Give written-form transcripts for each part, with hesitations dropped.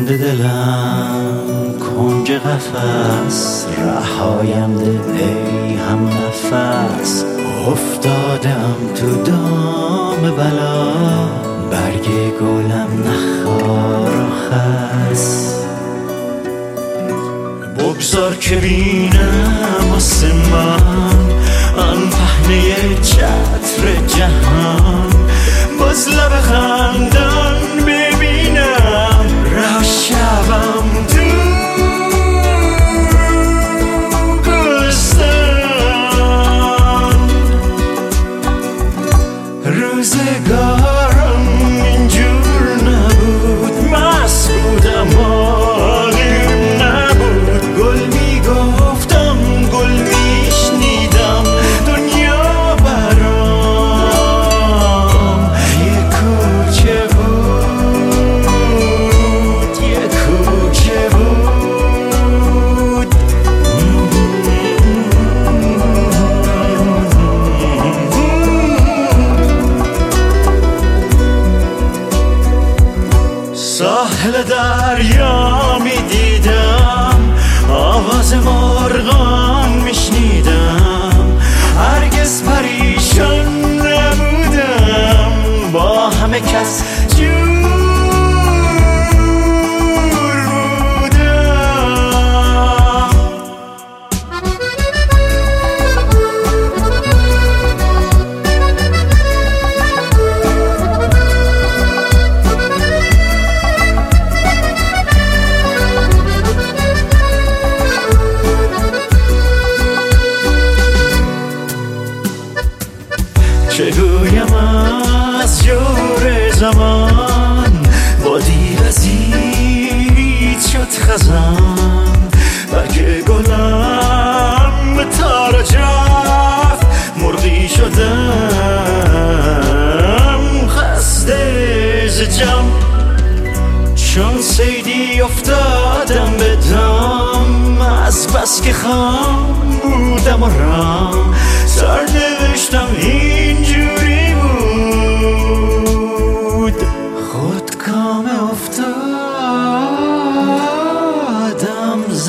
مونده دلم کنج قفس، رهایم ده ای هم نفس. افتادم تو دام بلا، برگ گلم نخار و خس. بگذار که بینم آسمان، آن پهنه چتر جهان. باز لب خندان ببینم، ره شبم تو گلستان. روزگارم اینجور نبود، مست بودم حالیم نبود. گل میگفتم گل میشنیدم، دنیا برام یه کوچه بود، یه کوچه بود. ساحل دریا میدیدم، آواز مرغان میشنیدم. هرگز پریشان نبودم، با همه کس جور بودم. چه گویم از جور زمان، با دیر عزیز شد خزان. برگ گلم به تار جفت، مرغی شدم خسته ز جم. چون صیدی افتادم به دام، از بس که خام بودم و رام. سرنوشتم اینجوری بود، خودکام افتادم ز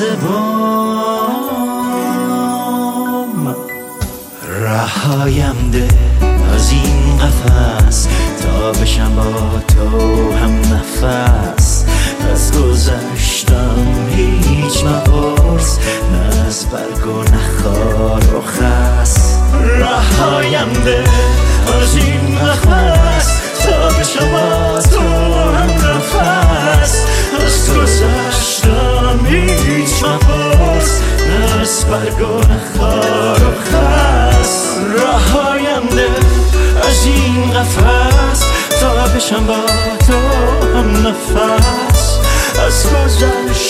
بام. رهایم ده از این قفس، تا بشم با تو هم نفس. از گذشتم هیچ مپرس، نه از برگ و نه خار و خس. رهایم ده از این قفس، تا بشم با تو هم نفس. از گذشتم هیچ مپرس، نه از برگ و نه خار و خس. رهایم ده از این قفس، تا بشم با تو هم نفس. از گذشتم